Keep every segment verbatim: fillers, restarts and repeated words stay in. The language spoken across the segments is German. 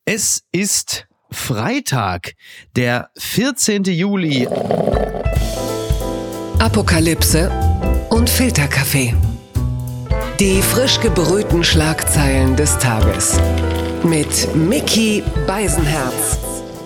Es ist Freitag, der vierzehnten Juli. Apokalypse und Filterkaffee. Die frisch gebrühten Schlagzeilen des Tages. Mit Micky Beisenherz.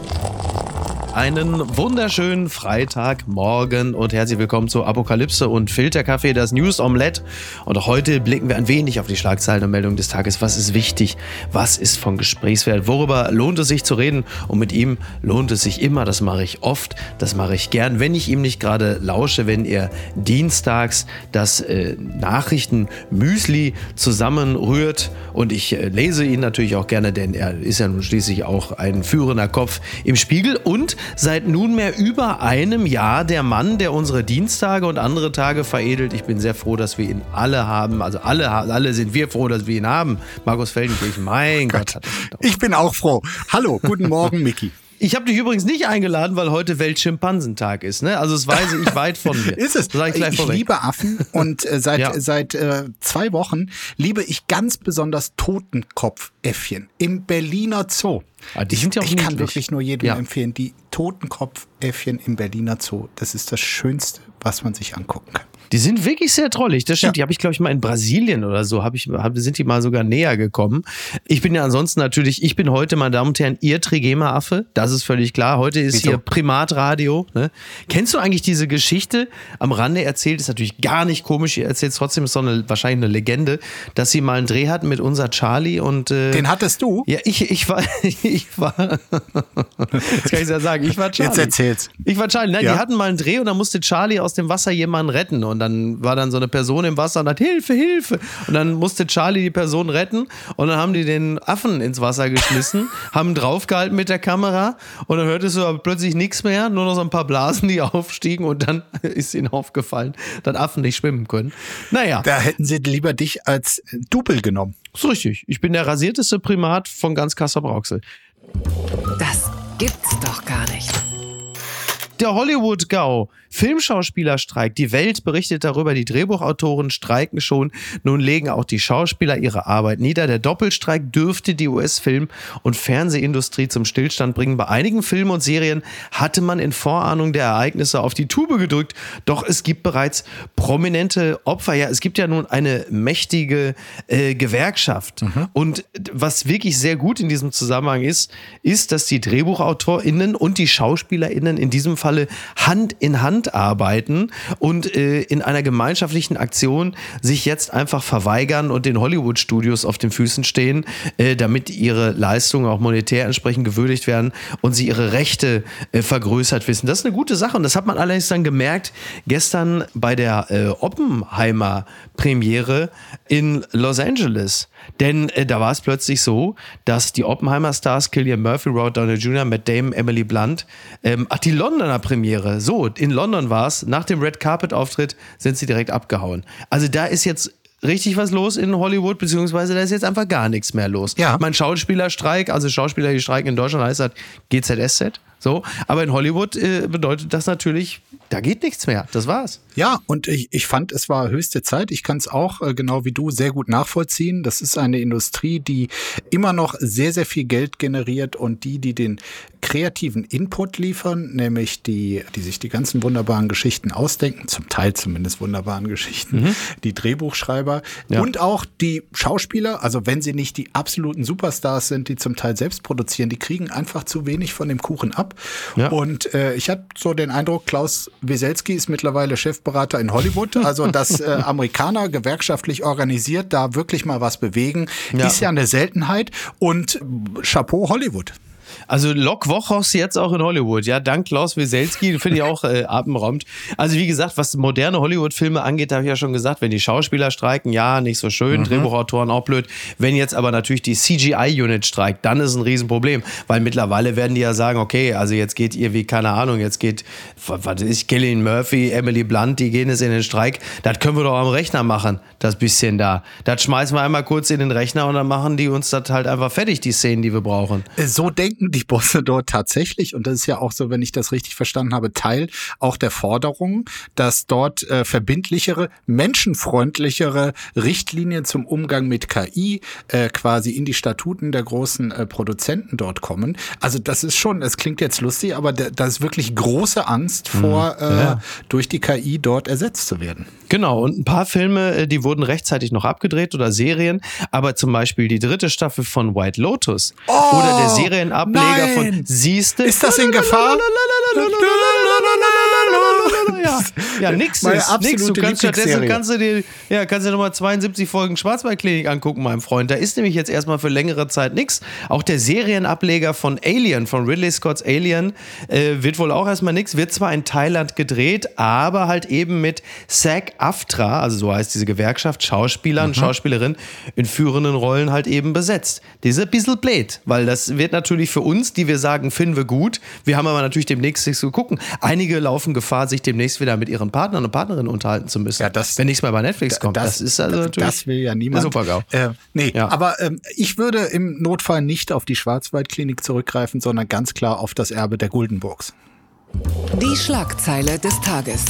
Einen wunderschönen Freitagmorgen und herzlich willkommen zu Apokalypse und Filterkaffee, das News Omelette. Und auch heute blicken wir ein wenig auf die Schlagzeilen und Meldungen des Tages. Was ist wichtig? Was ist von Gesprächswert? Worüber lohnt es sich zu reden? Und mit ihm lohnt es sich immer. Das mache ich oft, das mache ich gern. Wenn ich ihm nicht gerade lausche, wenn er dienstags das äh, Nachrichten-Müsli zusammenrührt. Und ich äh, lese ihn natürlich auch gerne, denn er ist ja nun schließlich auch ein führender Kopf im Spiegel. Und seit nunmehr über einem Jahr der Mann, der unsere Dienstage und andere Tage veredelt. Ich bin sehr froh, dass wir ihn alle haben. Also alle, alle sind wir froh, dass wir ihn haben. Markus Feldenkirchen, mein Gott. Gott. Ich bin auch froh. Hallo, guten Morgen, Micky. Ich habe dich übrigens nicht eingeladen, weil heute Weltschimpansentag ist. Ne? Also das weiß ich weit von mir. Ist es. Sag ich gleich ich vorweg. liebe Affen und äh, seit, ja. seit äh, zwei Wochen liebe ich ganz besonders Totenkopfäffchen im Berliner Zoo. Ah, die sind ja auch ich kann niedlich. wirklich nur jedem Ja. empfehlen, die Totenkopfäffchen im Berliner Zoo. Das ist das Schönste, was man sich angucken kann. Die sind wirklich sehr trollig, das stimmt. Ja. Die habe ich, glaube ich, mal in Brasilien oder so, hab ich, hab, sind die mal sogar näher gekommen. Ich bin ja ansonsten natürlich, ich bin heute, meine Damen und Herren, Ihr Trigema-Affe, das ist völlig klar. Heute ist Wieso? hier Primatradio. Ne? Kennst du eigentlich diese Geschichte, am Rande erzählt, ist natürlich gar nicht komisch, ihr erzählt es trotzdem, ist so eine, wahrscheinlich eine Legende, dass sie mal einen Dreh hatten mit unser Charlie und... Äh, Den hattest du? Ja, ich, ich war, ich war, jetzt kann ich ja sagen, ich war Charlie. Jetzt erzähl's. Ich war Charlie, nein, Ja. die hatten mal einen Dreh und dann musste Charlie aus dem Wasser jemanden retten und dann war dann so eine Person im Wasser und hat Hilfe, Hilfe und dann musste Charlie die Person retten und dann haben die den Affen ins Wasser geschmissen, haben draufgehalten mit der Kamera und dann hörtest du aber plötzlich nichts mehr, nur noch so ein paar Blasen, die aufstiegen und dann ist ihnen aufgefallen, dass Affen nicht schwimmen können. Naja. Da hätten sie lieber dich als Double genommen. Das ist richtig. Ich bin der rasierteste Primat von ganz Kassel-Brauxel. Das gibt's doch gar nicht. Der Hollywood-Gau. Filmschauspielerstreik. Die Welt berichtet darüber, die Drehbuchautoren streiken schon. Nun legen auch die Schauspieler ihre Arbeit nieder. Der Doppelstreik dürfte die U S-Film- und Fernsehindustrie zum Stillstand bringen. Bei einigen Filmen und Serien hatte man in Vorahnung der Ereignisse auf die Tube gedrückt. Doch es gibt bereits prominente Opfer. Ja, es gibt ja nun eine mächtige äh, Gewerkschaft. Mhm. Und was wirklich sehr gut in diesem Zusammenhang ist, ist, dass die DrehbuchautorInnen und die SchauspielerInnen in diesem Falle Hand in Hand arbeiten und äh, in einer gemeinschaftlichen Aktion sich jetzt einfach verweigern und den Hollywood-Studios auf den Füßen stehen, äh, damit ihre Leistungen auch monetär entsprechend gewürdigt werden und sie ihre Rechte äh, vergrößert wissen. Das ist eine gute Sache und das hat man allerdings dann gemerkt gestern bei der äh, Oppenheimer-Premiere in Los Angeles. Denn äh, da war es plötzlich so, dass die Oppenheimer-Stars Cillian Murphy, Robert Downey Junior, Matt Damon, Emily Blunt, ähm, ach, die Londoner Premiere, so, in London war es, nach dem Red Carpet-Auftritt sind sie direkt abgehauen. Also da ist jetzt richtig was los in Hollywood, beziehungsweise da ist jetzt einfach gar nichts mehr los. Ja. Mein Schauspielerstreik, also Schauspieler, die streiken in Deutschland, heißt das G Z S Z. So, aber in Hollywood äh, bedeutet das natürlich, da geht nichts mehr. Das war's. Ja, und ich, ich fand, es war höchste Zeit. Ich kann es auch, äh, genau wie du, sehr gut nachvollziehen. Das ist eine Industrie, die immer noch sehr, sehr viel Geld generiert und die, die den kreativen Input liefern, nämlich die, die sich die ganzen wunderbaren Geschichten ausdenken, zum Teil zumindest wunderbaren Geschichten, mhm. die Drehbuchschreiber ja. und auch die Schauspieler, also wenn sie nicht die absoluten Superstars sind, die zum Teil selbst produzieren, die kriegen einfach zu wenig von dem Kuchen ab. Ja. Und äh, ich habe so den Eindruck, Klaus Wieselski ist mittlerweile Chefberater in Hollywood. Also, dass äh, Amerikaner gewerkschaftlich organisiert da wirklich mal was bewegen, ja. ist ja eine Seltenheit. Und Chapeau Hollywood. Also Lok Wochos jetzt auch in Hollywood, ja, dank Klaus Wieselski, finde ich auch äh, atemberaubend. Also wie gesagt, was moderne Hollywood-Filme angeht, habe ich ja schon gesagt, wenn die Schauspieler streiken, ja, nicht so schön, mhm. Drehbuchautoren auch blöd. Wenn jetzt aber natürlich die C G I-Unit streikt, dann ist ein Riesenproblem, weil mittlerweile werden die ja sagen, okay, also jetzt geht ihr wie, keine Ahnung, jetzt geht, was ist, Cillian Murphy, Emily Blunt, die gehen jetzt in den Streik, das können wir doch am Rechner machen, das bisschen da. Das schmeißen wir einmal kurz in den Rechner und dann machen die uns das halt einfach fertig, die Szenen, die wir brauchen. So denken streiken die Bosse dort tatsächlich. Und das ist ja auch so, wenn ich das richtig verstanden habe, Teil auch der Forderung, dass dort äh, verbindlichere, menschenfreundlichere Richtlinien zum Umgang mit K I äh, quasi in die Statuten der großen äh, Produzenten dort kommen. Also das ist schon, es klingt jetzt lustig, aber da, da ist wirklich große Angst vor, mhm. äh, ja. durch die K I dort ersetzt zu werden. Genau, und ein paar Filme, die wurden rechtzeitig noch abgedreht oder Serien, aber zum Beispiel die dritte Staffel von White Lotus oh, oder der Serienableger nein. von Siehste. Ist das in Gefahr? Ja, ja, nix ist, nix. Du kannst stattdessen kannst du dir, ja, kannst dir nochmal zweiundsiebzig Folgen Schwarzwaldklinik angucken, mein Freund. Da ist nämlich jetzt erstmal für längere Zeit nix. Auch der Serienableger von Alien, von Ridley Scott's Alien, äh, wird wohl auch erstmal nix. Wird zwar in Thailand gedreht, aber halt eben mit SAG-AFTRA, also so heißt diese Gewerkschaft, Schauspielern, mhm. Schauspielerinnen in führenden Rollen halt eben besetzt. Das ist ein bisschen blöd, weil das wird natürlich für uns, die wir sagen, finden wir gut. Wir haben aber natürlich demnächst nichts zu gucken. Einige laufen Gefahr, sich demnächst wieder mit ihren Partnern und Partnerinnen unterhalten zu müssen, ja, das, wenn nichts mehr bei Netflix kommt. Das, das ist also natürlich das will ja niemand. Super-GAU. Äh, nee, ja. aber ähm, ich würde im Notfall nicht auf die Schwarzwaldklinik zurückgreifen, sondern ganz klar auf das Erbe der Guldenburgs. Die Schlagzeile des Tages.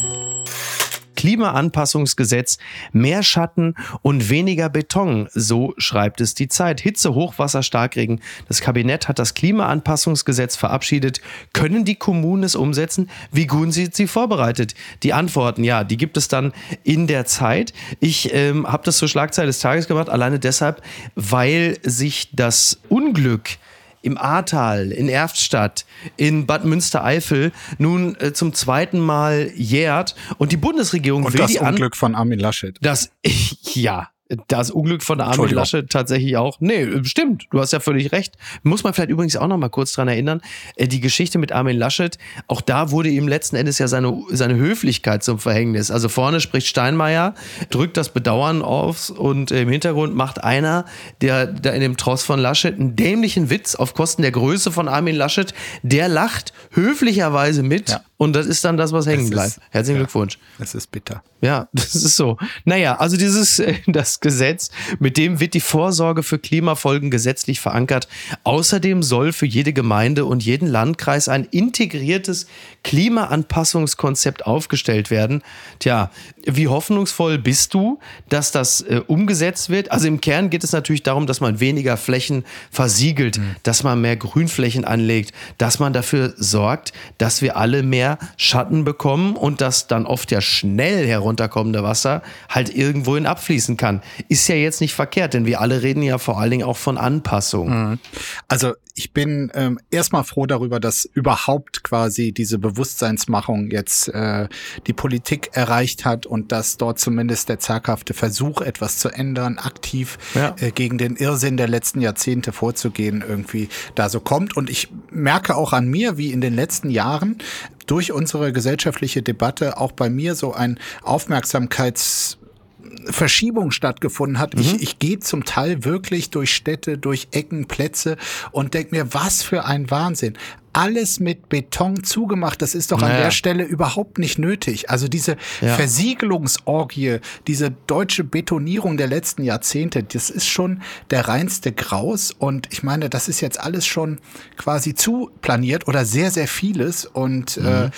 Klimaanpassungsgesetz, mehr Schatten und weniger Beton, so schreibt es die Zeit. Hitze, Hochwasser, Starkregen. Das Kabinett hat das Klimaanpassungsgesetz verabschiedet. Können die Kommunen es umsetzen? Wie gut sind sie vorbereitet? Die Antworten, ja, die gibt es dann in der Zeit. Ich ähm, habe das zur Schlagzeile des Tages gemacht, alleine deshalb, weil sich das Unglück im Ahrtal, in Erftstadt, in Bad Münstereifel nun äh, zum zweiten Mal jährt und die Bundesregierung und will das die Unglück An- von Armin Laschet. Das, ja, das Unglück von Armin Laschet tatsächlich auch. Nee, stimmt, du hast ja völlig recht. Muss man vielleicht übrigens auch noch mal kurz dran erinnern, die Geschichte mit Armin Laschet, auch da wurde ihm letzten Endes ja seine, seine Höflichkeit zum Verhängnis. Also vorne spricht Steinmeier, drückt das Bedauern auf und im Hintergrund macht einer, der, der in dem Tross von Laschet einen dämlichen Witz auf Kosten der Größe von Armin Laschet, der lacht höflicherweise mit. Ja. Und das ist dann das, was hängen bleibt. Ist, Herzlichen ja, Glückwunsch. Es ist bitter. Ja, das ist so. Naja, also dieses, das Gesetz, mit dem wird die Vorsorge für Klimafolgen gesetzlich verankert. Außerdem soll für jede Gemeinde und jeden Landkreis ein integriertes Klimaanpassungskonzept aufgestellt werden. Tja, wie hoffnungsvoll bist du, dass das äh, umgesetzt wird? Also im Kern geht es natürlich darum, dass man weniger Flächen versiegelt, mhm. dass man mehr Grünflächen anlegt, dass man dafür sorgt, dass wir alle mehr Schatten bekommen und dass dann oft ja schnell herunterkommende Wasser halt irgendwohin abfließen kann. Ist ja jetzt nicht verkehrt, denn wir alle reden ja vor allen Dingen auch von Anpassung. Also ich bin ähm, erstmal froh darüber, dass überhaupt quasi diese Bewusstseinsmachung jetzt äh, die Politik erreicht hat und dass dort zumindest der zaghafte Versuch, etwas zu ändern, aktiv ja. äh, gegen den Irrsinn der letzten Jahrzehnte vorzugehen, irgendwie da so kommt. Und ich merke auch an mir, wie in den letzten Jahren durch unsere gesellschaftliche Debatte auch bei mir so ein Aufmerksamkeits Verschiebung stattgefunden hat. Mhm. Ich, ich gehe zum Teil wirklich durch Städte, durch Ecken, Plätze und denke mir, was für ein Wahnsinn. Alles mit Beton zugemacht, das ist doch naja. an der Stelle überhaupt nicht nötig. Also diese ja. Versiegelungsorgie, diese deutsche Betonierung der letzten Jahrzehnte, das ist schon der reinste Graus. Und ich meine, das ist jetzt alles schon quasi zu planiert oder sehr, sehr vieles. Und mhm. äh,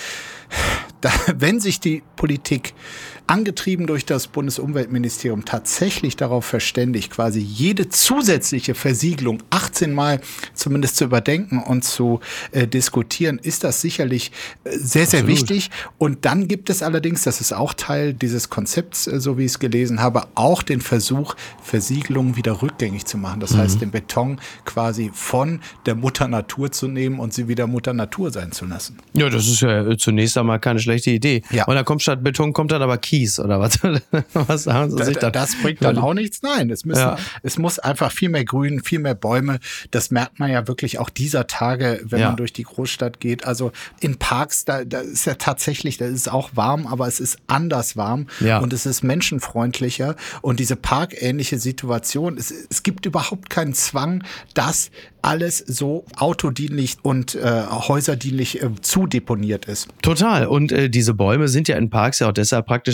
da, wenn sich die Politik angetrieben durch das Bundesumweltministerium tatsächlich darauf verständigt, quasi jede zusätzliche Versiegelung achtzehn Mal zumindest zu überdenken und zu äh, diskutieren, ist das sicherlich äh, sehr, sehr Absolut. wichtig. Und dann gibt es allerdings, das ist auch Teil dieses Konzepts, äh, so wie ich es gelesen habe, auch den Versuch, Versiegelungen wieder rückgängig zu machen. Das mhm. heißt, den Beton quasi von der Mutter Natur zu nehmen und sie wieder Mutter Natur sein zu lassen. Ja, das ist ja zunächst einmal keine schlechte Idee. Ja. Und dann kommt statt Beton, kommt dann aber Kies oder was? was sagen Sie sich da, das bringt dann auch nichts. Nein, es müssen, ja. es muss einfach viel mehr Grün, viel mehr Bäume. Das merkt man ja wirklich auch dieser Tage, wenn ja. man durch die Großstadt geht. Also in Parks, da, da ist ja tatsächlich, da ist es auch warm, aber es ist anders warm ja. und es ist menschenfreundlicher. Und diese parkähnliche Situation, es, es gibt überhaupt keinen Zwang, dass alles so autodienlich und äh, häuserdienlich äh, zudeponiert ist. Total. Und äh, diese Bäume sind ja in Parks ja auch deshalb praktisch,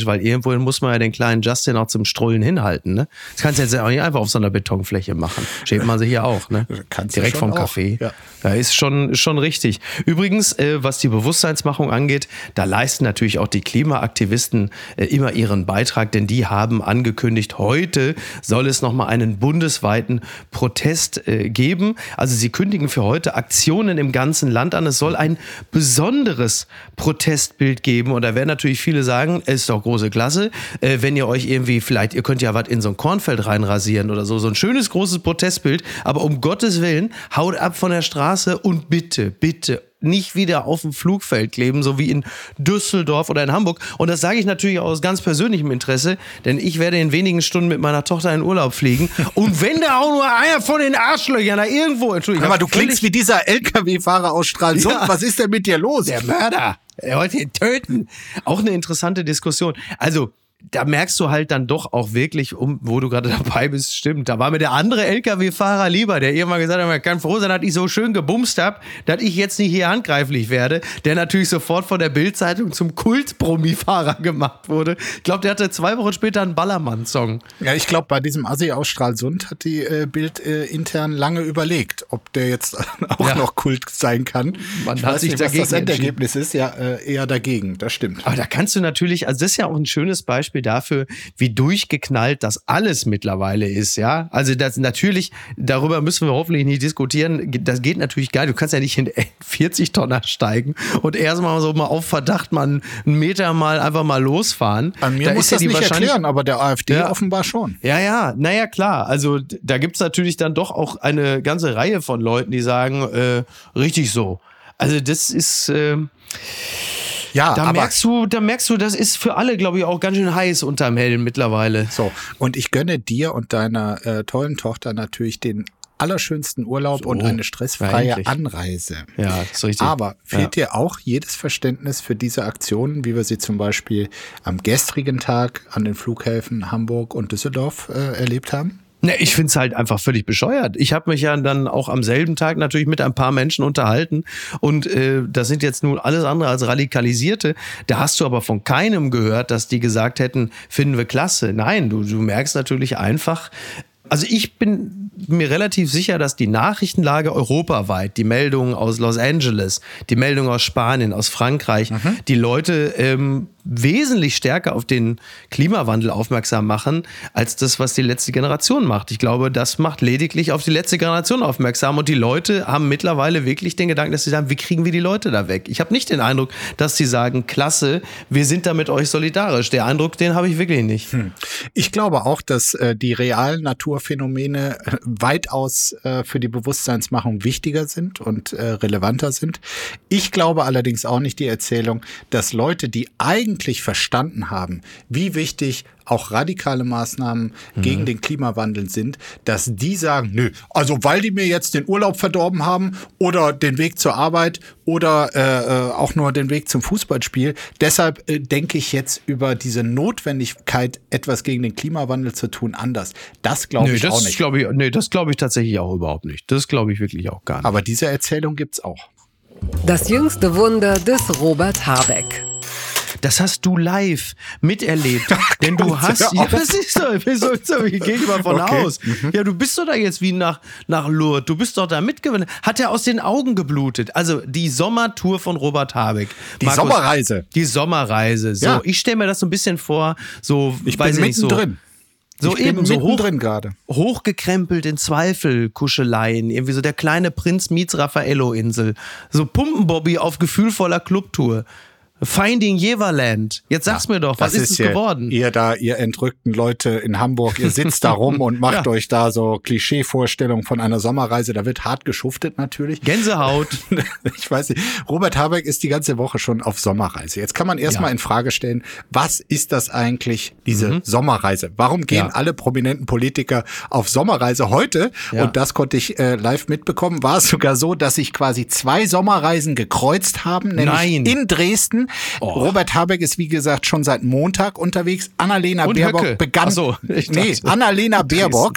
weil irgendwohin muss man ja den kleinen Justin auch zum Strollen hinhalten, ne? Das kannst du jetzt ja auch nicht einfach auf so einer Betonfläche machen. Steht man sie hier auch, ne? Kannst direkt vom auch. Café. Ja. Da ist schon, schon richtig. Übrigens, äh, was die Bewusstseinsmachung angeht, da leisten natürlich auch die Klimaaktivisten äh, immer ihren Beitrag, denn die haben angekündigt, heute soll es nochmal einen bundesweiten Protest äh, geben. Also sie kündigen für heute Aktionen im ganzen Land an. Es soll ein besonderes Protestbild geben. Und da werden natürlich viele sagen, es ist doch große Klasse, äh, wenn ihr euch irgendwie vielleicht, ihr könnt ja was in so ein Kornfeld reinrasieren oder so, so ein schönes großes Protestbild. Aber um Gottes Willen, haut ab von der Straße und bitte, bitte nicht wieder auf dem Flugfeld kleben, so wie in Düsseldorf oder in Hamburg. Und das sage ich natürlich aus ganz persönlichem Interesse, denn ich werde in wenigen Stunden mit meiner Tochter in Urlaub fliegen. Und wenn da auch nur einer von den Arschlöchern da irgendwo, Entschuldigung. Aber du klingst wie dieser L K W-Fahrer aus Stralsund. Ja. Was ist denn mit dir los? Der Mörder. Er wollte ihn töten. Auch eine interessante Diskussion. Also, da merkst du halt dann doch auch wirklich, um, wo du gerade dabei bist, stimmt. Da war mir der andere L K W-Fahrer lieber, der irgendwann gesagt hat, man kann froh sein, dass ich so schön gebumst habe, dass ich jetzt nicht hier handgreiflich werde, der natürlich sofort von der Bild-Zeitung zum Kult-Promi-Fahrer gemacht wurde. Ich glaube, der hatte zwei Wochen später einen Ballermann-Song. Ja, ich glaube, bei diesem Assi aus Stralsund hat die äh, Bild äh, intern lange überlegt, ob der jetzt auch ja. noch Kult sein kann. Man ich hat weiß sich nicht, dagegen was das Endergebnis ist. Ja, äh, eher dagegen, das stimmt. Aber da kannst du natürlich, also das ist ja auch ein schönes Beispiel dafür, wie durchgeknallt das alles mittlerweile ist, ja. Also das natürlich, darüber müssen wir hoffentlich nicht diskutieren, das geht natürlich gar nicht. Du kannst ja nicht in vierzig Tonner steigen und erstmal so mal auf Verdacht mal einen Meter mal einfach mal losfahren. An mir da muss ist das ja die nicht wahrscheinlich erklären, aber der AfD ja. offenbar schon. Ja, ja, naja, klar. Also da gibt's natürlich dann doch auch eine ganze Reihe von Leuten, die sagen, äh, richtig so. Also das ist... Äh, Ja, da aber merkst du, da merkst du, das ist für alle, glaube ich, auch ganz schön heiß unterm Helm mittlerweile. So, und ich gönne dir und deiner äh, tollen Tochter natürlich den allerschönsten Urlaub so, und eine stressfreie eigentlich. Anreise. Ja, das ist richtig. Aber fehlt ja. dir auch jedes Verständnis für diese Aktionen, wie wir sie zum Beispiel am gestrigen Tag an den Flughäfen Hamburg und Düsseldorf äh, erlebt haben? Ne, ich find's halt einfach völlig bescheuert. Ich habe mich ja dann auch am selben Tag natürlich mit ein paar Menschen unterhalten und äh, das sind jetzt nun alles andere als Radikalisierte. Da hast du aber von keinem gehört, dass die gesagt hätten, finden wir klasse. Nein, du, du merkst natürlich einfach, also ich bin mir relativ sicher, dass die Nachrichtenlage europaweit, die Meldungen aus Los Angeles, die Meldungen aus Spanien, aus Frankreich, mhm. die Leute ähm, wesentlich stärker auf den Klimawandel aufmerksam machen, als das, was die letzte Generation macht. Ich glaube, das macht lediglich auf die letzte Generation aufmerksam und die Leute haben mittlerweile wirklich den Gedanken, dass sie sagen, wie kriegen wir die Leute da weg? Ich habe nicht den Eindruck, dass sie sagen, klasse, wir sind da mit euch solidarisch. Der Eindruck, den habe ich wirklich nicht. Hm. Ich glaube auch, dass äh, die realen Naturphänomene äh, weitaus äh, für die Bewusstseinsmachung wichtiger sind und äh, relevanter sind. Ich glaube allerdings auch nicht die Erzählung, dass Leute, die eigentlich verstanden haben, wie wichtig auch radikale Maßnahmen mhm. gegen den Klimawandel sind, dass die sagen, nö, also weil die mir jetzt den Urlaub verdorben haben oder den Weg zur Arbeit oder äh, auch nur den Weg zum Fußballspiel, deshalb äh, denke ich jetzt über diese Notwendigkeit, etwas gegen den Klimawandel zu tun, anders. Das glaube ich das auch nicht. Glaub ich, nee, das glaube ich tatsächlich auch überhaupt nicht. Das glaube ich wirklich auch gar nicht. Aber diese Erzählung gibt's auch. Das jüngste Wunder des Robert Habeck. Das hast du live miterlebt. Denn du hast, ja, das ist doch, wie soll ich gehe mal von okay. aus. Mhm. Ja, du bist doch da jetzt wie nach, nach Lourdes. Du bist doch da mitgewinnen. Hat er aus den Augen geblutet. Also die Sommertour von Robert Habeck. Die Markus, Sommerreise. Die Sommerreise. So, ja. Ich stelle mir das so ein bisschen vor, so, ich weiß bin ich nicht, so. Mittendrin. So ich eben so hoch, gerade. hochgekrempelt in Zweifelkuscheleien, irgendwie so der kleine Prinz Mietz Raffaello-Insel. So Pumpenbobby auf gefühlvoller Clubtour. Finding Jeverland. Jetzt sag's ja, mir doch, was ist es geworden? Ihr da, ihr entrückten Leute in Hamburg, ihr sitzt da rum und macht ja. euch da so Klischeevorstellungen von einer Sommerreise. Da wird hart geschuftet natürlich. Gänsehaut. Ich weiß nicht. Robert Habeck ist die ganze Woche schon auf Sommerreise. Jetzt kann man erstmal ja. in Frage stellen, was ist das eigentlich, diese mhm. Sommerreise? Warum gehen ja. alle prominenten Politiker auf Sommerreise heute? Ja. Und das konnte ich äh, live mitbekommen. War es sogar so, dass sich quasi zwei Sommerreisen gekreuzt haben, nämlich Nein. in Dresden. Oh. Robert Habeck ist, wie gesagt, schon seit Montag unterwegs. Annalena Und Baerbock Höcke. begann. Ach so, nee, Annalena Baerbock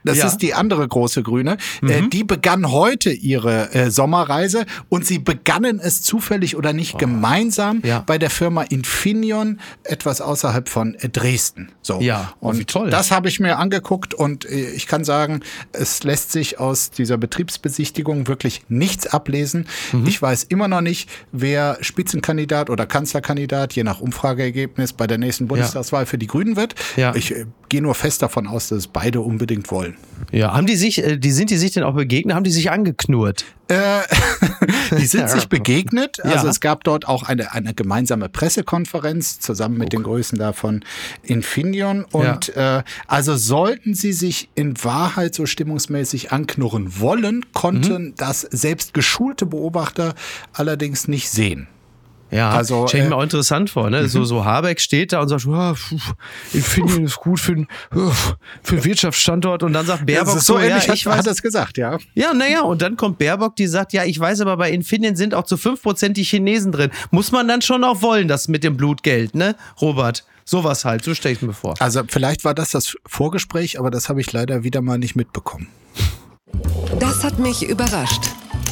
das Ja. ist die andere große Grüne, Mhm. äh, die begann heute ihre äh, Sommerreise und sie begannen es zufällig oder nicht gemeinsam Ja. bei der Firma Infineon, etwas außerhalb von äh, Dresden. So. Ja, oh, und wie toll. das habe ich mir angeguckt und äh, ich kann sagen, es lässt sich aus dieser Betriebsbesichtigung wirklich nichts ablesen. Mhm. Ich weiß immer noch nicht, wer Spitzenkandidat oder Kanzlerkandidat, je nach Umfrageergebnis, bei der nächsten Bundestagswahl für die Grünen wird. Ja. Ich äh, gehe nur fest davon aus, dass es beide unbedingt wollen. Ja, haben die sich, äh, die sind die sich denn auch begegnet? Haben die sich angeknurrt? Äh, die sind sich begegnet. Also Ja. es gab dort auch eine, eine gemeinsame Pressekonferenz zusammen mit den Größen da von Infineon. Und äh, also sollten sie sich in Wahrheit so stimmungsmäßig anknurren wollen, konnten Mhm. das selbst geschulte Beobachter allerdings nicht sehen. Ja, Also, stelle ich äh, mir auch interessant vor, ne? So, so Habeck steht da und sagt, oh, Infineon ist gut für den, für den Wirtschaftsstandort und dann sagt Baerbock Das ist so ja, ähnlich, ich hat, hat weiß, er es gesagt, ja. ja, naja, und dann kommt Baerbock, die sagt, ja, ich weiß aber bei Infineon sind auch zu fünf Prozent die Chinesen drin. Muss man dann schon auch wollen, das mit dem Blutgeld, ne, Robert? Sowas halt, so stelle ich mir vor. Also vielleicht war das das Vorgespräch, aber das habe ich leider wieder mal nicht mitbekommen. Das hat mich überrascht.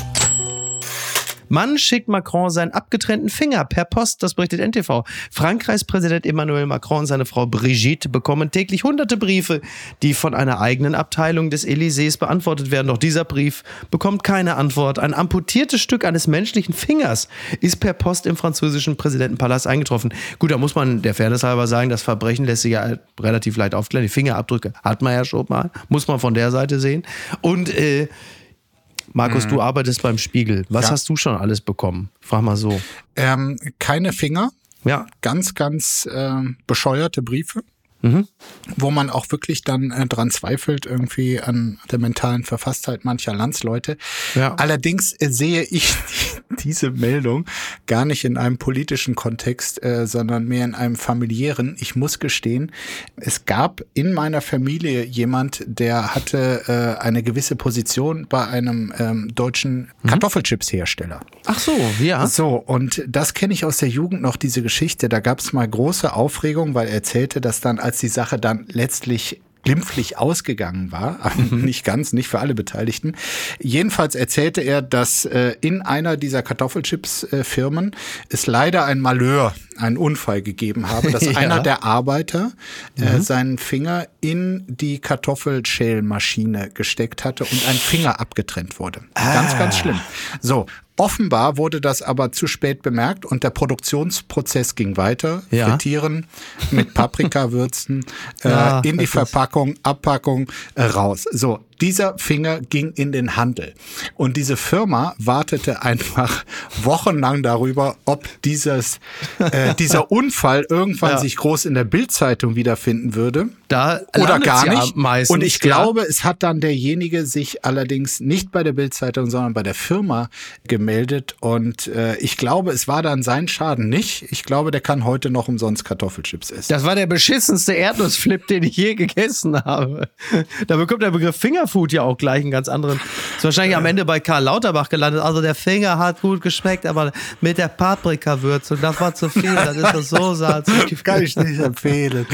Mann schickt Macron seinen abgetrennten Finger per Post, das berichtet N T V. Frankreichs Präsident Emmanuel Macron und seine Frau Brigitte bekommen täglich hunderte Briefe, die von einer eigenen Abteilung des Élysées beantwortet werden. Doch dieser Brief bekommt keine Antwort. Ein amputiertes Stück eines menschlichen Fingers ist per Post im französischen Präsidentenpalast eingetroffen. Gut, da muss man der Fairness halber sagen, das Verbrechen lässt sich ja relativ leicht aufklären. Die Fingerabdrücke hat man ja schon mal, muss man von der Seite sehen. Und äh, Markus, mhm. du arbeitest beim Spiegel. Was Ja. hast du schon alles bekommen? Frag mal so. Ähm, keine Finger, Ja. ganz, ganz äh, bescheuerte Briefe, Mhm. wo man auch wirklich dann äh, dran zweifelt, irgendwie an der mentalen Verfasstheit mancher Landsleute. Ja. Allerdings äh, sehe ich diese Meldung gar nicht in einem politischen Kontext, äh, sondern mehr in einem familiären. Ich muss gestehen, es gab in meiner Familie jemand, der hatte äh, eine gewisse Position bei einem ähm, deutschen Mhm. Kartoffelchips-Hersteller. Ach so, ja. So, und das kenne ich aus der Jugend noch, diese Geschichte. Da gab es mal große Aufregung, weil er erzählte, dass dann, als die Sache dann letztlich glimpflich ausgegangen war, aber nicht ganz, nicht für alle Beteiligten. Jedenfalls erzählte er, dass äh, in einer dieser Kartoffelchips-Firmen es leider ein Malheur, einen Unfall gegeben habe, dass Ja. einer der Arbeiter äh, Mhm. seinen Finger in die Kartoffelschälmaschine gesteckt hatte und ein Finger abgetrennt wurde. Ganz, ganz schlimm. So. Offenbar wurde das aber zu spät bemerkt und der Produktionsprozess ging weiter. Ja. Frittieren mit Paprikawürzen äh, Ja, in die das ist- Verpackung, Abpackung äh, raus. So, dieser Finger ging in den Handel. Und diese Firma wartete einfach wochenlang darüber, ob dieses, äh, dieser Unfall irgendwann Ja. sich groß in der Bildzeitung wiederfinden würde. Da Oder landet's gar ja nicht. meistens, Und ich ja. glaube, es hat dann derjenige sich allerdings nicht bei der Bildzeitung, sondern bei der Firma gemeldet. Und äh, ich glaube, es war dann sein Schaden nicht. Ich glaube, der kann heute noch umsonst Kartoffelchips essen. Das war der beschissenste Erdnussflip, den ich je gegessen habe. Da bekommt der Begriff Fingerfood ja auch gleich einen ganz anderen. Ist wahrscheinlich am Ende bei Karl Lauterbach gelandet. Also der Finger hat gut geschmeckt, aber mit der Paprikawürze, das war zu viel. Das ist das so salzig. Kann ich nicht empfehlen.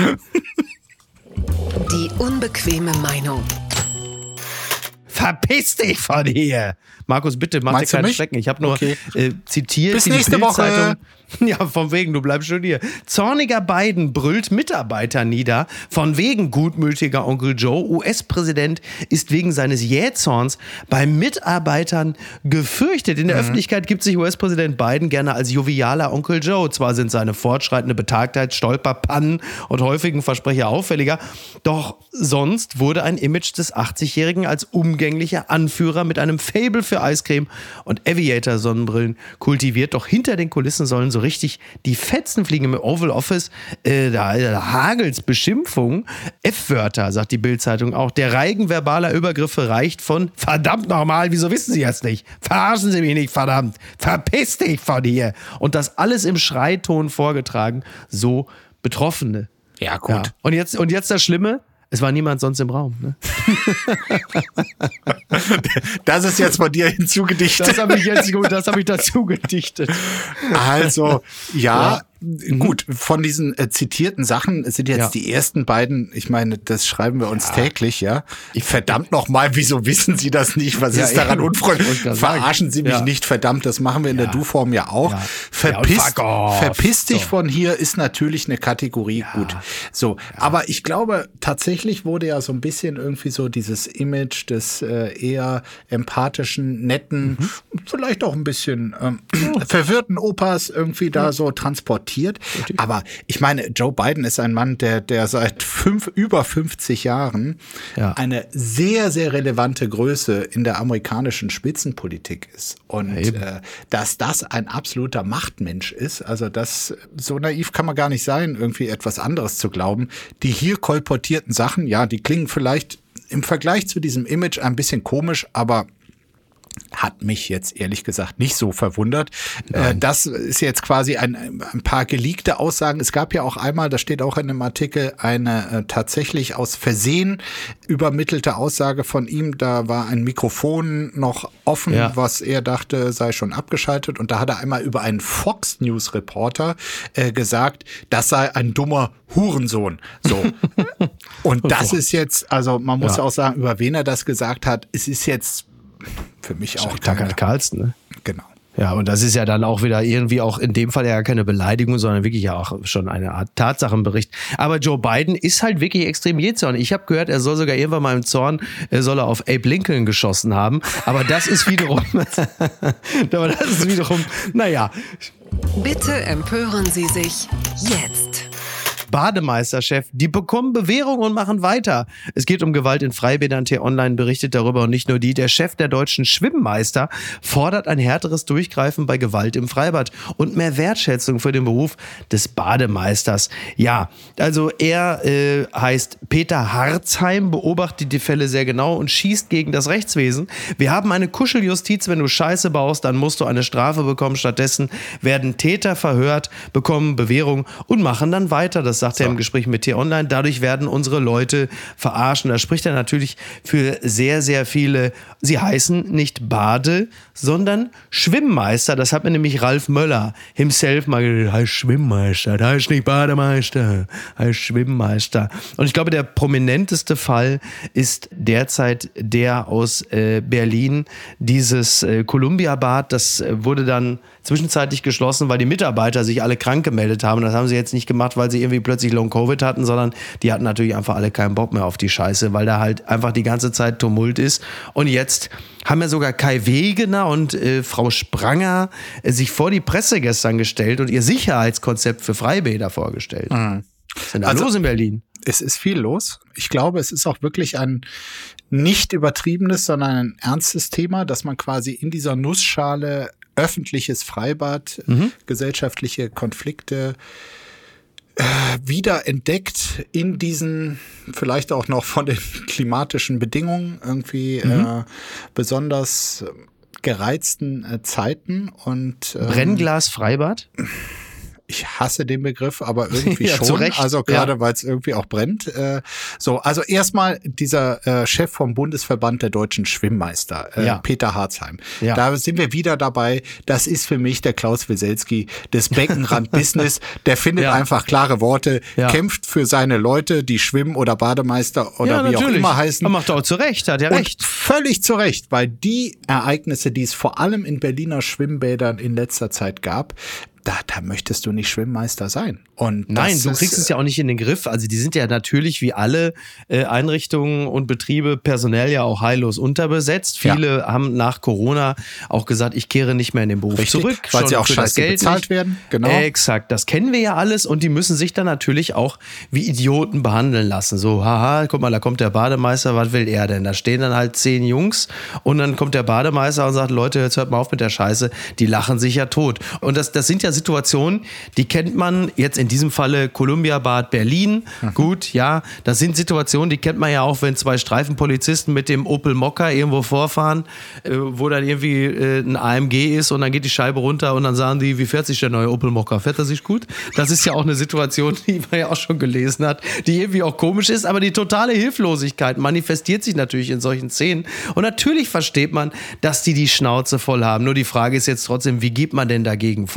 Die unbequeme Meinung. Verpiss dich von hier! Markus, bitte, mach Meinst dir du keinen mich? Schrecken. Ich habe nur Okay. äh, zitiert. Bis wie die nächste Woche. Bild-Zeitung- Ja, von wegen, du bleibst schon hier. Zorniger Biden brüllt Mitarbeiter nieder. Von wegen gutmütiger Onkel Joe. U S-Präsident ist wegen seines Jähzorns bei Mitarbeitern gefürchtet. In der Mhm. Öffentlichkeit gibt sich U S-Präsident Biden gerne als jovialer Onkel Joe. Zwar sind seine fortschreitende Betagtheit, Stolperpannen und häufigen Versprecher auffälliger, doch sonst wurde ein Image des achtzigjährigen als umgänglicher Anführer mit einem Faible für Eiscreme und Aviator-Sonnenbrillen kultiviert. Doch hinter den Kulissen sollen so richtig die Fetzen fliegen im Oval Office. Äh, da, da hagelt's Beschimpfungen. F-Wörter, sagt die Bild-Zeitung auch. Der Reigen verbaler Übergriffe reicht von verdammt nochmal, wieso wissen Sie das nicht? Verarschen Sie mich nicht, verdammt. Verpiss dich von hier. Und das alles im Schreiton vorgetragen. So Betroffene. Ja, gut. Ja. Und, jetzt, und jetzt das Schlimme. Es war niemand sonst im Raum. Ne? Das ist jetzt von dir hinzugedichtet. Das habe ich jetzt, das habe ich dazu gedichtet. Also, ja, gut, von diesen äh, zitierten Sachen sind jetzt Ja. die ersten beiden, ich meine, das schreiben wir uns Ja. täglich, ja. Ich, verdammt nochmal, wieso wissen Sie das nicht? Was Ja, ist daran eben. unfreundlich? Wollte ich gerade Verarschen sagen. Sie mich Ja. nicht, verdammt, das machen wir in Ja. der Du-Form ja auch. Ja. Verpiss, Ja, und fuck off. verpiss dich So. von hier ist natürlich eine Kategorie, gut. So, aber ich glaube, tatsächlich wurde ja so ein bisschen irgendwie so dieses Image des äh, eher empathischen, netten, Mhm. vielleicht auch ein bisschen ähm, verwirrten Opas irgendwie da so transportiert. Aber ich meine, Joe Biden ist ein Mann, der, der seit fünf, über fünfzig Jahren Ja. eine sehr, sehr relevante Größe in der amerikanischen Spitzenpolitik ist. Und Ja, eben. äh, dass das ein absoluter Machtmensch ist, also das, so naiv kann man gar nicht sein, irgendwie etwas anderes zu glauben. Die hier kolportierten Sachen, ja, die klingen vielleicht im Vergleich zu diesem Image ein bisschen komisch, aber hat mich jetzt ehrlich gesagt nicht so verwundert. Äh, das ist jetzt quasi ein, ein paar geleakte Aussagen. Es gab ja auch einmal, das steht auch in einem Artikel, eine äh, tatsächlich aus Versehen übermittelte Aussage von ihm. Da war ein Mikrofon noch offen, Ja. was er dachte, sei schon abgeschaltet. Und da hat er einmal über einen Fox News Reporter äh, gesagt, das sei ein dummer Hurensohn. So. Und das ist jetzt, also man muss Ja. auch sagen, über wen er das gesagt hat. Es ist jetzt für mich auch Tucker keine, Carlson, ne? genau. Ja, und das ist ja dann auch wieder irgendwie auch in dem Fall ja keine Beleidigung, sondern wirklich ja auch schon eine Art Tatsachenbericht. Aber Joe Biden ist halt wirklich extrem jähzorn. Ich habe gehört, er soll sogar irgendwann mal im Zorn, er soll er auf Abe Lincoln geschossen haben. Aber das ist wiederum, aber das ist wiederum, naja, Bitte empören Sie sich jetzt. Bademeisterchef, die bekommen Bewährung und machen weiter. Es geht um Gewalt in Freibädern. T-Online berichtet darüber und nicht nur die. Der Chef der deutschen Schwimmmeister fordert ein härteres Durchgreifen bei Gewalt im Freibad und mehr Wertschätzung für den Beruf des Bademeisters. Ja, also er äh, heißt Peter Harzheim, beobachtet die Fälle sehr genau und schießt gegen das Rechtswesen. Wir haben eine Kuscheljustiz. Wenn du Scheiße baust, dann musst du eine Strafe bekommen. Stattdessen werden Täter verhört, bekommen Bewährung und machen dann weiter. Das sagt er im Gespräch mit T-Online. Dadurch werden unsere Leute verarschen. Da spricht er natürlich für sehr, sehr viele. Sie heißen nicht Bade, sondern Schwimmmeister. Das hat mir nämlich Ralf Möller himself mal gesagt. Heißt Schwimmmeister, da ist nicht Bademeister, heißt Schwimmmeister. Und ich glaube, der prominenteste Fall ist derzeit der aus äh, Berlin. Dieses äh, Columbia-Bad, das äh, wurde dann zwischenzeitlich geschlossen, weil die Mitarbeiter sich alle krank gemeldet haben. Das haben sie jetzt nicht gemacht, weil sie irgendwie plötzlich Long-Covid hatten, sondern die hatten natürlich einfach alle keinen Bock mehr auf die Scheiße, weil da halt einfach die ganze Zeit Tumult ist. Und jetzt haben ja sogar Kai Wegener und äh, Frau Spranger äh, sich vor die Presse gestern gestellt und ihr Sicherheitskonzept für Freibäder vorgestellt. Mhm. Was ist denn da Also, los in Berlin? Es ist viel los. Ich glaube, es ist auch wirklich ein nicht übertriebenes, sondern ein ernstes Thema, dass man quasi in dieser Nussschale öffentliches Freibad, mhm. gesellschaftliche Konflikte äh, wieder entdeckt in diesen vielleicht auch noch von den klimatischen Bedingungen irgendwie mhm. äh, besonders gereizten äh, Zeiten. Und ähm, Brennglas Freibad? Ich hasse den Begriff, aber irgendwie ja, schon. zu Recht. Also gerade, ja. weil es irgendwie auch brennt. Äh, so, also erstmal dieser äh, Chef vom Bundesverband der deutschen Schwimmmeister, äh, ja. Peter Harzheim. Ja. Da sind wir wieder dabei. Das ist für mich der Klaus Wieselski des Beckenrand-Business. Der findet ja. einfach klare Worte, ja. kämpft für seine Leute, die Schwimmen- oder Bademeister oder ja, wie natürlich. auch immer heißen. Er macht auch zu Recht, hat ja recht. Und völlig zu Recht, weil die Ereignisse, die es vor allem in Berliner Schwimmbädern in letzter Zeit gab, Da, da möchtest du nicht Schwimmmeister sein. Und Nein, du kriegst es ja auch nicht in den Griff. Also die sind ja natürlich wie alle äh, Einrichtungen und Betriebe personell ja auch heillos unterbesetzt. Viele ja. haben nach Corona auch gesagt, ich kehre nicht mehr in den Beruf Richtig, zurück. Weil sie auch für scheiße das Geld bezahlt nicht. werden. Genau. Äh, exakt, das kennen wir ja alles und die müssen sich dann natürlich auch wie Idioten behandeln lassen. So, haha, guck mal, da kommt der Bademeister, was will er denn? Da stehen dann halt zehn Jungs und dann kommt der Bademeister und sagt, Leute, jetzt hört mal auf mit der Scheiße. Die lachen sich ja tot. Und das, das sind ja Situationen, die kennt man jetzt in diesem Falle Columbia-Bad Berlin. Mhm. Gut, ja, das sind Situationen, die kennt man ja auch, wenn zwei Streifenpolizisten mit dem Opel Mokka irgendwo vorfahren, äh, wo dann irgendwie äh, ein A M G ist und dann geht die Scheibe runter und dann sagen die, wie fährt sich der neue Opel Mokka? Fährt er sich gut? Das ist ja auch eine Situation, die man ja auch schon gelesen hat, die irgendwie auch komisch ist, aber die totale Hilflosigkeit manifestiert sich natürlich in solchen Szenen. Und natürlich versteht man, dass die die Schnauze voll haben. Nur die Frage ist jetzt trotzdem, wie geht man denn dagegen vor?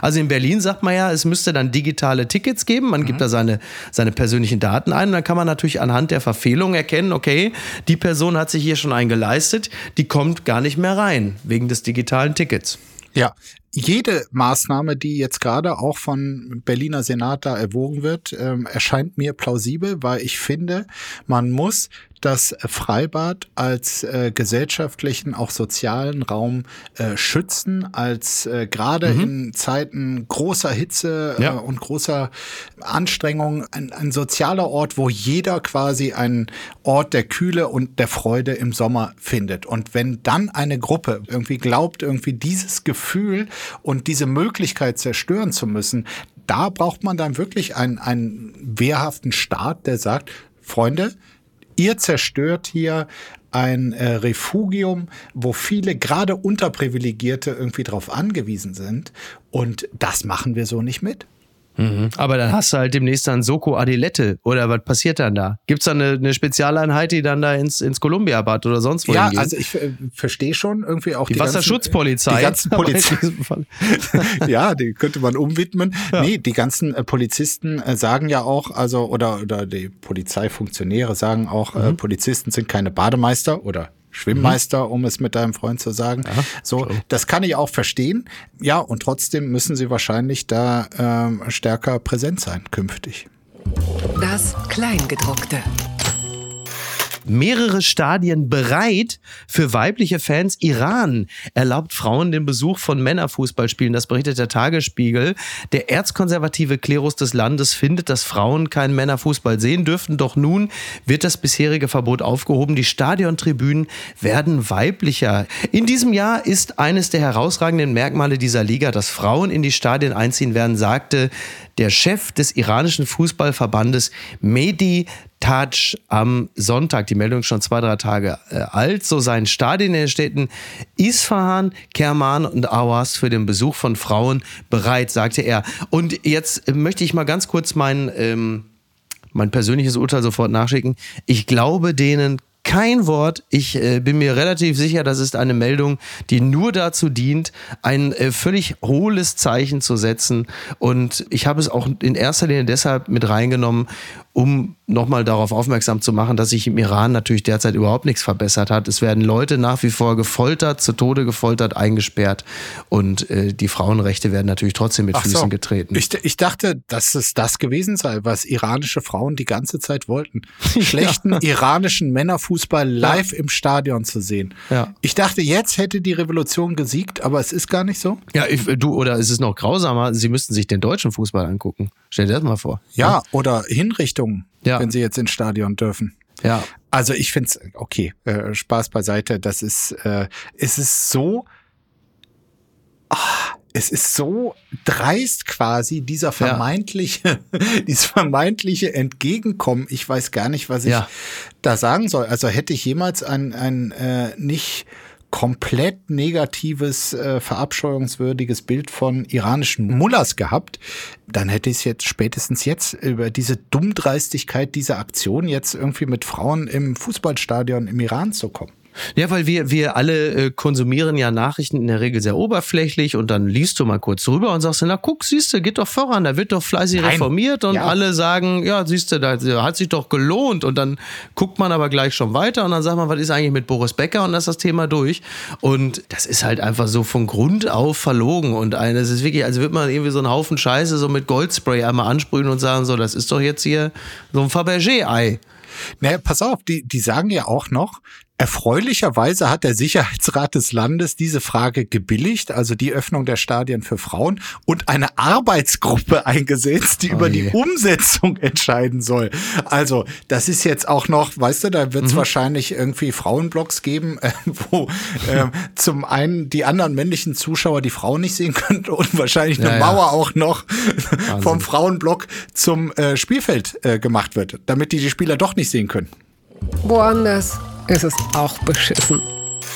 Also in Berlin sagt man ja, es müsste dann digitale Tickets geben. Man mhm. gibt da seine, seine persönlichen Daten ein und dann kann man natürlich anhand der Verfehlung erkennen, okay, die Person hat sich hier schon einen geleistet, die kommt gar nicht mehr rein wegen des digitalen Tickets. Ja, jede Maßnahme, die jetzt gerade auch von Berliner Senat da erwogen wird, ähm, erscheint mir plausibel, weil ich finde, man muss das Freibad als äh, gesellschaftlichen, auch sozialen Raum äh, schützen, als äh, gerade mhm. in Zeiten großer Hitze ja. äh, und großer Anstrengung ein, ein sozialer Ort, wo jeder quasi einen Ort der Kühle und der Freude im Sommer findet. Und wenn dann eine Gruppe irgendwie glaubt, irgendwie dieses Gefühl und diese Möglichkeit zerstören zu müssen, da braucht man dann wirklich einen, einen wehrhaften Staat, der sagt, Freunde, ihr zerstört hier ein äh, Refugium, wo viele gerade Unterprivilegierte irgendwie drauf angewiesen sind. Und das machen wir so nicht mit. Mhm. Aber dann hast du halt demnächst dann Soko Adilette. Oder was passiert dann da? Gibt's da eine, eine Spezialeinheit, die dann da ins, ins Columbia-Bad oder sonst wo Ja, hingeht? also ich äh, verstehe schon irgendwie auch die, die Wasserschutzpolizei. Die ganzen Polizisten. Ja, die könnte man umwidmen. Ja. Nee, die ganzen äh, Polizisten äh, sagen ja auch, also oder oder die Polizeifunktionäre sagen auch, mhm. äh, Polizisten sind keine Bademeister oder Schwimmmeister, um es mit deinem Freund zu sagen. Ja, so, schon. Das kann ich auch verstehen. Ja, und trotzdem müssen sie wahrscheinlich da ähm, stärker präsent sein künftig. Das Kleingedruckte. Mehrere Stadien bereit für weibliche Fans. Iran erlaubt Frauen den Besuch von Männerfußballspielen. Das berichtet der Tagesspiegel. Der erzkonservative Klerus des Landes findet, dass Frauen keinen Männerfußball sehen dürften. Doch nun wird das bisherige Verbot aufgehoben. Die Stadiontribünen werden weiblicher. In diesem Jahr ist eines der herausragenden Merkmale dieser Liga, dass Frauen in die Stadien einziehen werden, sagte der Chef des iranischen Fußballverbandes Mehdi Taj am Sonntag. Die Meldung ist schon zwei, drei Tage äh, alt. So seien Stadien in den Städten Isfahan, Kerman und Awas für den Besuch von Frauen bereit, sagte er. Und jetzt möchte ich mal ganz kurz mein, ähm, mein persönliches Urteil sofort nachschicken. Ich glaube denen kein Wort. Ich äh, bin mir relativ sicher, das ist eine Meldung, die nur dazu dient, ein äh, völlig hohles Zeichen zu setzen. Und ich habe es auch in erster Linie deshalb mit reingenommen, um nochmal darauf aufmerksam zu machen, dass sich im Iran natürlich derzeit überhaupt nichts verbessert hat. Es werden Leute nach wie vor gefoltert, zu Tode gefoltert, eingesperrt und äh, die Frauenrechte werden natürlich trotzdem mit Ach Füßen so. getreten. Ich, ich dachte, dass es das gewesen sei, was iranische Frauen die ganze Zeit wollten. Schlechten ja. iranischen Männerfußball live ja. im Stadion zu sehen. Ja. Ich dachte, jetzt hätte die Revolution gesiegt, aber es ist gar nicht so. Ja, ich, du, oder ist es noch grausamer, sie müssten sich den deutschen Fußball angucken. Stell dir das mal vor. Ja, ja. oder Hinrichtungen, ja. wenn sie jetzt ins Stadion dürfen. Ja. Also ich finde es, okay, äh, Spaß beiseite, das ist, äh, es ist so, ah, es ist so dreist quasi, dieser vermeintliche, ja. dieses vermeintliche Entgegenkommen. Ich weiß gar nicht, was ich ja. da sagen soll. Also hätte ich jemals ein, ein äh, nicht komplett negatives, äh, verabscheuungswürdiges Bild von iranischen Mullahs gehabt, dann hätte ich es jetzt spätestens jetzt über diese Dummdreistigkeit dieser Aktion jetzt irgendwie mit Frauen im Fußballstadion im Iran zu kommen. Ja, weil wir wir alle äh, konsumieren ja Nachrichten in der Regel sehr oberflächlich und dann liest du mal kurz drüber und sagst, na guck, siehst du, geht doch voran, da wird doch fleißig Nein. reformiert und ja. alle sagen, ja, siehst du, da hat sich doch gelohnt und dann guckt man aber gleich schon weiter und dann sagt man, was ist eigentlich mit Boris Becker und dann ist das Thema durch und das ist halt einfach so von Grund auf verlogen und eine, es ist wirklich, als würde man irgendwie so einen Haufen Scheiße so mit Goldspray einmal ansprühen und sagen, so, das ist doch jetzt hier so ein Fabergé-Ei. Naja, pass auf, die, die sagen ja auch noch, erfreulicherweise hat der Sicherheitsrat des Landes diese Frage gebilligt, also die Öffnung der Stadien für Frauen und eine Arbeitsgruppe eingesetzt, die oh über je. die Umsetzung entscheiden soll. Also das ist jetzt auch noch, weißt du, da wird es mhm. wahrscheinlich irgendwie Frauenblocks geben, äh, wo äh, zum einen die anderen männlichen Zuschauer die Frauen nicht sehen können und wahrscheinlich eine ja, ja. Mauer auch noch Wahnsinn. vom Frauenblock zum äh, Spielfeld äh, gemacht wird, damit die die Spieler doch nicht sehen können. Woanders ist es auch beschissen.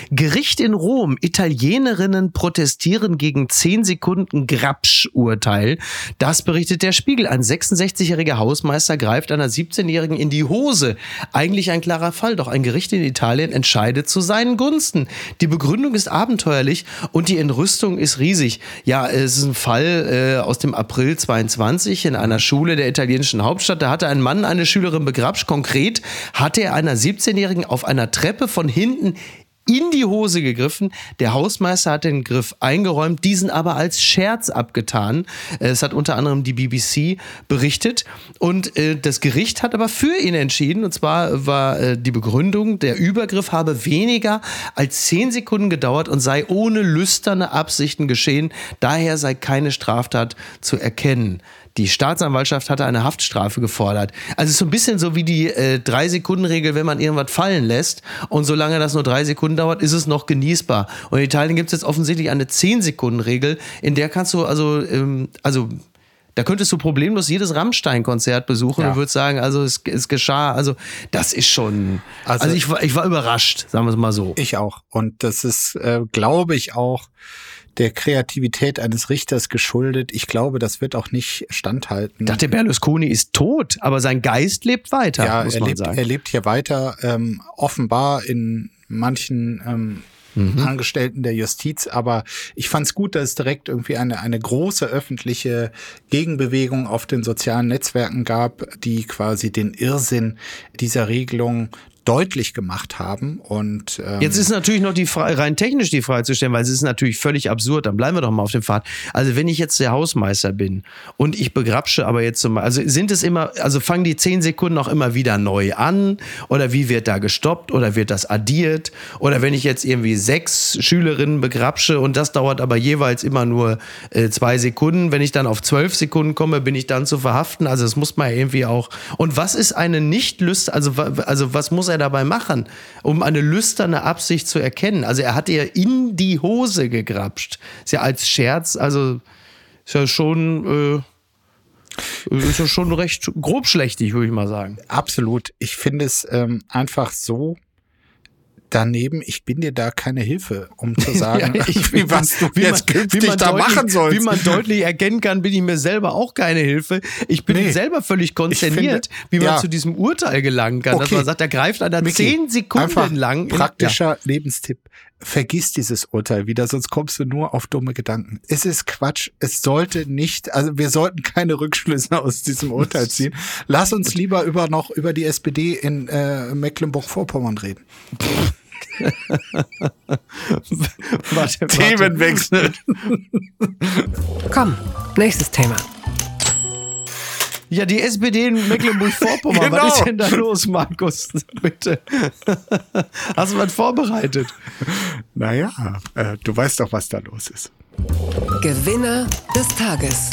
Gericht in Rom. Italienerinnen protestieren gegen zehn Sekunden Grapsch-Urteil. Das berichtet der Spiegel. Ein sechsundsechzigjähriger Hausmeister greift einer siebzehnjährigen in die Hose. Eigentlich ein klarer Fall, doch ein Gericht in Italien entscheidet zu seinen Gunsten. Die Begründung ist abenteuerlich und die Entrüstung ist riesig. Ja, es ist ein Fall äh, aus dem April zweiundzwanzig in einer Schule der italienischen Hauptstadt. Da hatte ein Mann eine Schülerin begrapscht. Konkret hatte er einer siebzehnjährigen auf einer Treppe von hinten in die Hose gegriffen. Der Hausmeister hat den Griff eingeräumt, diesen aber als Scherz abgetan. Es hat unter anderem die B B C berichtet. Und äh, das Gericht hat aber für ihn entschieden. Und zwar war äh, die Begründung, der Übergriff habe weniger als zehn Sekunden gedauert und sei ohne lüsterne Absichten geschehen. Daher sei keine Straftat zu erkennen. Die Staatsanwaltschaft hatte eine Haftstrafe gefordert. Also es ist so ein bisschen so wie die äh, Drei-Sekunden-Regel, wenn man irgendwas fallen lässt. Und solange das nur drei Sekunden dauert, ist es noch genießbar. Und in Italien gibt es jetzt offensichtlich eine Zehn-Sekunden-Regel, in der kannst du also, ähm, also da könntest du problemlos jedes Rammstein-Konzert besuchen ja. und würdest sagen, also es, es geschah, also das ist schon, also, also ich, war, ich war überrascht, sagen wir es mal so. Ich auch. Und das ist, äh, glaube ich, auch der Kreativität eines Richters geschuldet. Ich glaube, das wird auch nicht standhalten. Ich dachte, Berlusconi ist tot, aber sein Geist lebt weiter, ja, muss er man lebt, sagen. er lebt hier weiter, ähm, offenbar in manchen ähm, mhm. Angestellten der Justiz. Aber ich fand es gut, dass es direkt irgendwie eine, eine große öffentliche Gegenbewegung auf den sozialen Netzwerken gab, die quasi den Irrsinn dieser Regelung deutlich gemacht haben. Und ähm jetzt ist natürlich noch die Frage, rein technisch die Frage zu stellen, weil es ist natürlich völlig absurd. Dann bleiben wir doch mal auf dem Pfad. Also wenn ich jetzt der Hausmeister bin und ich begrapsche aber jetzt zum also sind es immer, also fangen die zehn Sekunden auch immer wieder neu an oder wie wird da gestoppt oder wird das addiert oder wenn ich jetzt irgendwie sechs Schülerinnen begrapsche und das dauert aber jeweils immer nur äh, zwei Sekunden, wenn ich dann auf zwölf Sekunden komme, bin ich dann zu verhaften. Also das muss man ja irgendwie auch. Und was ist eine nicht Lust, also also was muss er dabei machen, um eine lüsterne Absicht zu erkennen? Also er hat ihr in die Hose gegrapscht. Ist ja als Scherz, also ist ja schon, äh, ist ja schon recht grobschlächtig, würde ich mal sagen. Absolut. Ich finde es ähm, einfach so daneben, ich bin dir da keine Hilfe, um zu sagen, ja, ich, wie, was du wie jetzt man, künftig wie man da deutlich, machen sollst. Wie man deutlich erkennen kann, bin ich mir selber auch keine Hilfe. Ich bin Nee. selber völlig konsterniert, finde, wie man ja. zu diesem Urteil gelangen kann. Okay. Dass man sagt, da greift einer Micky, zehn Sekunden einfach lang. In, praktischer ja. Lebenstipp. Vergiss dieses Urteil wieder, sonst kommst du nur auf dumme Gedanken. Es ist Quatsch. Es sollte nicht, also wir sollten keine Rückschlüsse aus diesem Urteil ziehen. Lass uns lieber über noch über die S P D in äh, Mecklenburg-Vorpommern reden. warte, Themenwechsel. Komm, nächstes Thema. Ja, die S P D in Mecklenburg-Vorpommern. Genau. Was ist denn da los, Markus? Bitte. Hast du was vorbereitet? Naja, äh, du weißt doch, was da los ist. Gewinner des Tages.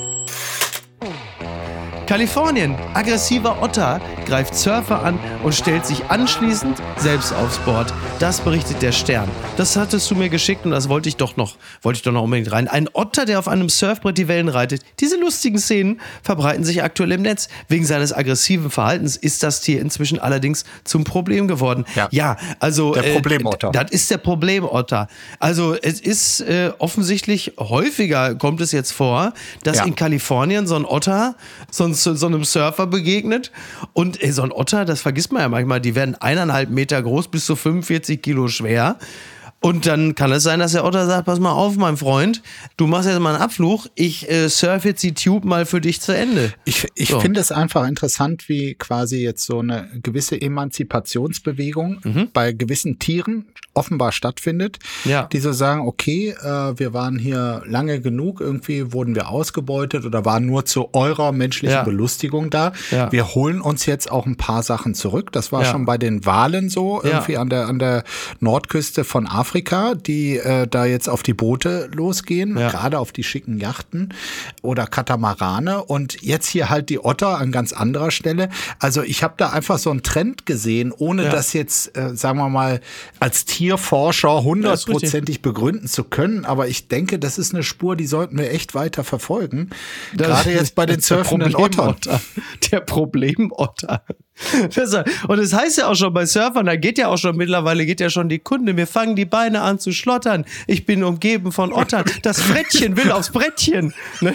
Kalifornien. Aggressiver Otter greift Surfer an und stellt sich anschließend selbst aufs Board. Das berichtet der Stern. Das hattest du mir geschickt und das wollte ich doch noch, wollte ich doch noch unbedingt rein. Ein Otter, der auf einem Surfbrett die Wellen reitet. Diese lustigen Szenen verbreiten sich aktuell im Netz. Wegen seines aggressiven Verhaltens ist das Tier inzwischen allerdings zum Problem geworden. Ja, ja also der Problemotter. Äh, das ist der Problemotter. Also es ist äh, offensichtlich häufiger kommt es jetzt vor, dass Ja. in Kalifornien so ein Otter so ein zu so einem Surfer begegnet und ey, so ein Otter, das vergisst man ja manchmal, die werden eineinhalb Meter groß, bis zu fünfundvierzig Kilo schwer. Und dann kann es sein, dass der Otter sagt, pass mal auf, mein Freund, du machst jetzt mal einen Abflug, ich äh, surfe jetzt die Tube mal für dich zu Ende. Ich, ich So. finde es einfach interessant, wie quasi jetzt so eine gewisse Emanzipationsbewegung Mhm. bei gewissen Tieren offenbar stattfindet, Ja. die so sagen, okay, äh, wir waren hier lange genug, irgendwie wurden wir ausgebeutet oder waren nur zu eurer menschlichen Ja. Belustigung da. Ja. Wir holen uns jetzt auch ein paar Sachen zurück. Das war Ja. schon bei den Walen so, Ja. irgendwie an der, an der Nordküste von Afrika, die äh, da jetzt auf die Boote losgehen, Ja. gerade auf die schicken Yachten oder Katamarane und jetzt hier halt die Otter an ganz anderer Stelle. Also ich habe da einfach so einen Trend gesehen, ohne Ja. das jetzt, äh, sagen wir mal, als Tierforscher hundertprozentig begründen zu können. Aber ich denke, das ist eine Spur, die sollten wir echt weiter verfolgen. Das- Gerade jetzt bei den das ist der surfenden Ottern. Problemotter. Der Problemotter. Und es das heißt ja auch schon bei Surfern, da geht ja auch schon mittlerweile, geht ja schon die Kunde, mir fangen die Beine an zu schlottern, ich bin umgeben von Ottern, das Frettchen will aufs Brettchen.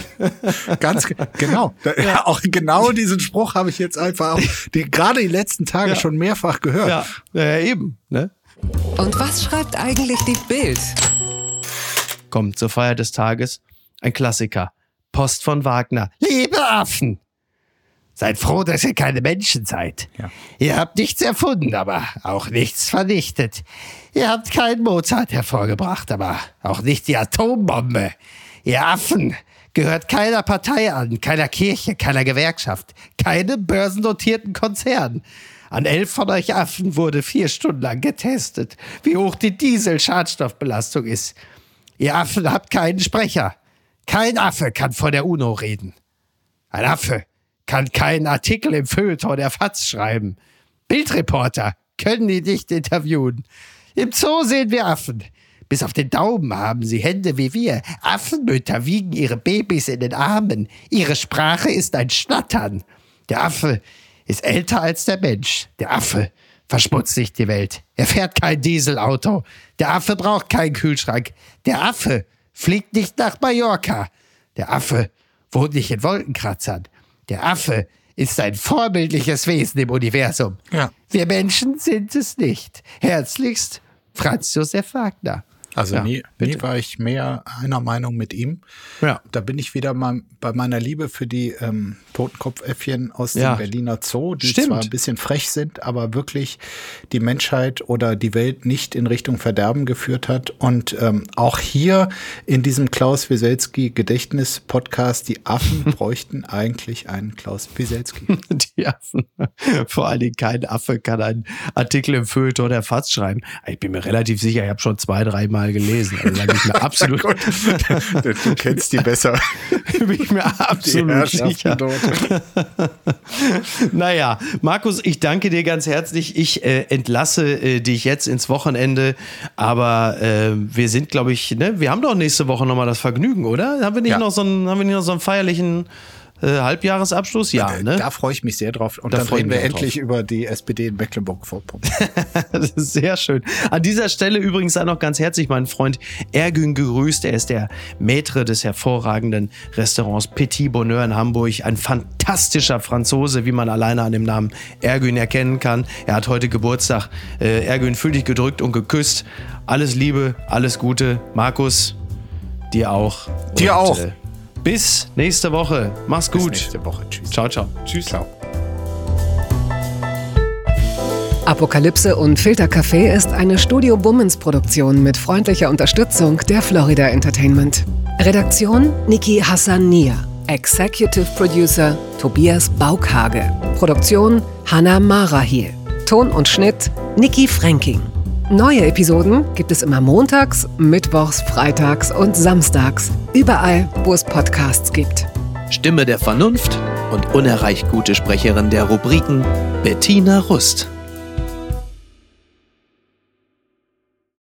Ganz genau, ja. Auch genau diesen Spruch habe ich jetzt einfach auch die, gerade die letzten Tage ja. schon mehrfach gehört. Ja, ja eben. Ne? Und was schreibt eigentlich die Bild? Kommt zur Feier des Tages ein Klassiker, Post von Wagner. Liebe Affen! Seid froh, dass ihr keine Menschen seid. Ja. Ihr habt nichts erfunden, aber auch nichts vernichtet. Ihr habt keinen Mozart hervorgebracht, aber auch nicht die Atombombe. Ihr Affen gehört keiner Partei an, keiner Kirche, keiner Gewerkschaft, keinem börsennotierten Konzern. An elf von euch Affen wurde vier Stunden lang getestet, wie hoch die Diesel-Schadstoffbelastung ist. Ihr Affen habt keinen Sprecher. Kein Affe kann vor der UNO reden. Ein Affe kann keinen Artikel im Feuilleton der F A Z schreiben. Bildreporter können die nicht interviewen. Im Zoo sehen wir Affen. Bis auf den Daumen haben sie Hände wie wir. Affenmütter wiegen ihre Babys in den Armen. Ihre Sprache ist ein Schnattern. Der Affe ist älter als der Mensch. Der Affe verschmutzt nicht die Welt. Er fährt kein Dieselauto. Der Affe braucht keinen Kühlschrank. Der Affe fliegt nicht nach Mallorca. Der Affe wohnt nicht in Wolkenkratzern. Der Affe ist ein vorbildliches Wesen im Universum. Ja. Wir Menschen sind es nicht. Herzlichst, Franz Josef Wagner. Also ja, nie, nie war ich mehr einer Meinung mit ihm. Ja. Da bin ich wieder mal bei meiner Liebe für die ähm, Totenkopfäffchen aus dem ja. Berliner Zoo, die Stimmt. zwar ein bisschen frech sind, aber wirklich die Menschheit oder die Welt nicht in Richtung Verderben geführt hat. Und ähm, auch hier in diesem Klaus Wieselski Gedächtnis-Podcast, die Affen bräuchten eigentlich einen Klaus Wieselski. Die Affen. Vor allen Dingen kein Affe kann einen Artikel im Feuilleton der F A Z schreiben. Ich bin mir relativ sicher, ich habe schon zwei, drei Mal gelesen. Also da bin ich mir absolut. du, du kennst die besser. Bin ich mir absolut sicher. Naja, Markus, ich danke dir ganz herzlich. Ich äh, entlasse äh, dich jetzt ins Wochenende. Aber äh, wir sind, glaube ich, ne, wir haben doch nächste Woche nochmal das Vergnügen, oder? Haben wir nicht ja. noch so einen, haben wir nicht noch so einen feierlichen Äh, Halbjahresabschluss? Ja, da, ne? Da freue ich mich sehr drauf. Und da dann reden wir endlich drauf. über die S P D in Mecklenburg-Vorpommern. Das ist sehr schön. An dieser Stelle übrigens sei noch ganz herzlich mein Freund Ergün gegrüßt. Er ist der Maître des hervorragenden Restaurants Petit Bonheur in Hamburg. Ein fantastischer Franzose, wie man alleine an dem Namen Ergün erkennen kann. Er hat heute Geburtstag. Äh, Ergün, fühl dich gedrückt und geküsst. Alles Liebe, alles Gute. Markus, dir auch. Dir und, auch. Äh, Bis nächste Woche. Mach's gut. Bis nächste Woche. Tschüss. Ciao, ciao. Tschüss. Ciao. Apokalypse und Filtercafé ist eine Studio Bummens Produktion mit freundlicher Unterstützung der Florida Entertainment. Redaktion Niki Hassania. Executive Producer Tobias Baukhage. Produktion Hannah Marahiel. Ton und Schnitt Niki Fränking. Neue Episoden gibt es immer montags, mittwochs, freitags und samstags. Überall, wo es Podcasts gibt. Stimme der Vernunft und unerreicht gute Sprecherin der Rubriken Bettina Rust.